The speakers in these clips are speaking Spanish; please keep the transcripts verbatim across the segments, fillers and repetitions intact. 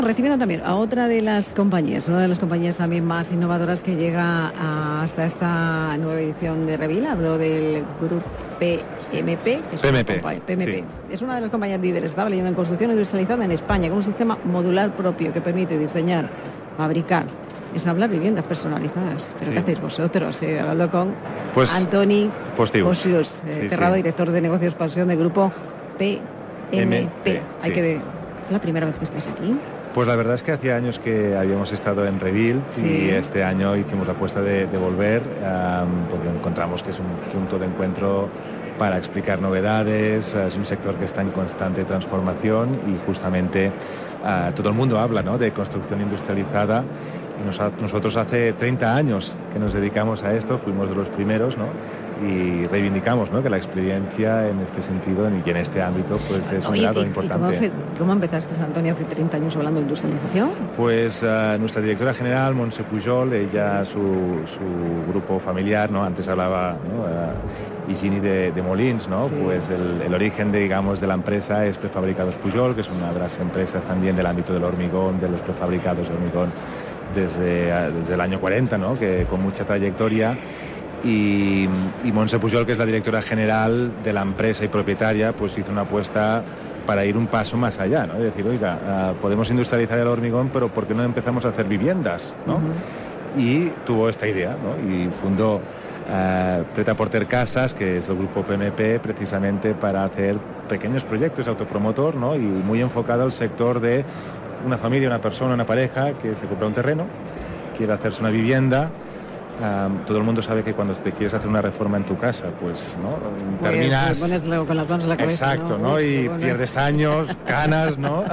Recibiendo también a otra de las compañías, una de las compañías también más innovadoras que llega a, hasta esta nueva edición de Revil. Hablo del grupo P M P. Que es P M P. P M P. Sí. Es una de las compañías líderes, estaba leyendo, en construcción industrializada en España, con un sistema modular propio que permite diseñar, fabricar, ensamblar viviendas personalizadas. ¿Pero sí. qué hacéis vosotros? Eh, hablo con pues, Antoni Postius, Postius eh, sí, Terrado, sí. director de negocio de expansión del grupo P M P. M P, Hay sí. que de... ¿Es la primera vez que estáis aquí? Pues la verdad es que hacía años que habíamos estado en Revil, sí. y este año hicimos la apuesta de, de volver um, porque encontramos que es un punto de encuentro para explicar novedades. Es un sector que está en constante transformación y justamente uh, todo el mundo habla, ¿no?, de construcción industrializada. Y nos, nosotros hace treinta años que nos dedicamos a esto, fuimos de los primeros, ¿no?, y reivindicamos, ¿no?, que la experiencia en este sentido y en este ámbito pues es un Oye, grado ¿y, importante. ¿y cómo, fue, cómo empezaste, Antonio, hace treinta años hablando de industrialización? Pues uh, nuestra directora general, Montse Pujol, ella, su, su grupo familiar, ¿no?, antes hablaba, ¿no?, uh, Higini de, de Molins, ¿no?, sí. Pues el, el origen, de, digamos, de la empresa es Prefabricados Pujol, que es una de las empresas también del ámbito del hormigón, de los prefabricados de hormigón, desde, desde el año cuarenta, ¿no?, que con mucha trayectoria. Y, y Montse Pujol, que es la directora general de la empresa y propietaria, pues hizo una apuesta para ir un paso más allá, ¿no? Es decir, oiga, uh, podemos industrializar el hormigón, pero ¿por qué no empezamos a hacer viviendas, ¿no? Uh-huh. Y tuvo esta idea, ¿no?, y fundó uh, Pret-a-Porter Casas, que es el grupo P M P, precisamente para hacer pequeños proyectos de autopromotor, ¿no?, y muy enfocado al sector de una familia, una persona, una pareja que se compra un terreno, quiere hacerse una vivienda. Um, todo el mundo sabe que cuando te quieres hacer una reforma en tu casa, pues, ¿no?, terminas... Pues pones con las manos en la cabeza, exacto, ¿no? ¿no? Uf, Y bueno. pierdes años, canas, ¿no?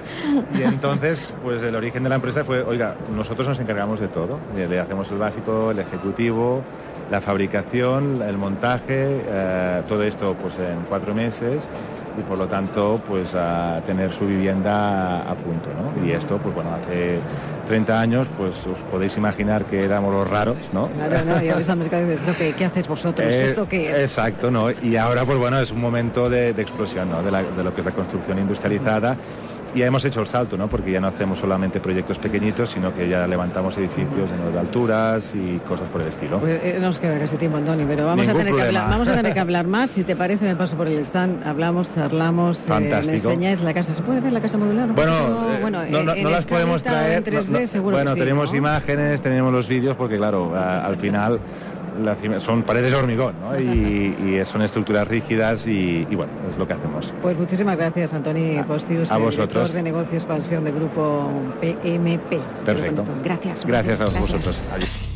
Y entonces, pues el origen de la empresa fue, oiga, nosotros nos encargamos de todo. Le hacemos el básico, el ejecutivo, la fabricación, el montaje, eh, todo esto pues en cuatro meses. Y por lo tanto, pues a tener su vivienda a, a punto, ¿no? Y esto, pues bueno, hace treinta años, pues os podéis imaginar que éramos los raros, ¿no? Claro, no, y habéis al mercado y dices, ¿qué, ¿qué hacéis vosotros? Eh, ¿Esto qué es? Exacto, ¿no? Y ahora, pues bueno, es un momento de, de explosión, ¿no?, de, la, de lo que es la construcción industrializada. Y hemos hecho el salto, ¿no?, porque ya no hacemos solamente proyectos pequeñitos, sino que ya levantamos edificios llenos de alturas y cosas por el estilo. Pues eh, nos queda casi tiempo, Antonio, pero vamos a, tener que hablar, vamos a tener que hablar más. Si te parece, me paso por el stand, hablamos, charlamos, eh, me enseñáis la casa. ¿Se puede ver la casa modular? Bueno, no, eh, bueno no, no, no las podemos traer. En tres D, no, seguro bueno, que sí, tenemos ¿no? imágenes, tenemos los vídeos, porque claro, a, al final... La, son paredes de hormigón, ¿no? y, y son estructuras rígidas y, y bueno, es lo que hacemos. Pues muchísimas gracias, Antoni Postius, a director vosotros. de negocio y expansión del grupo P M P. Perfecto. Gracias. Gracias a gracias. vosotros. Adiós.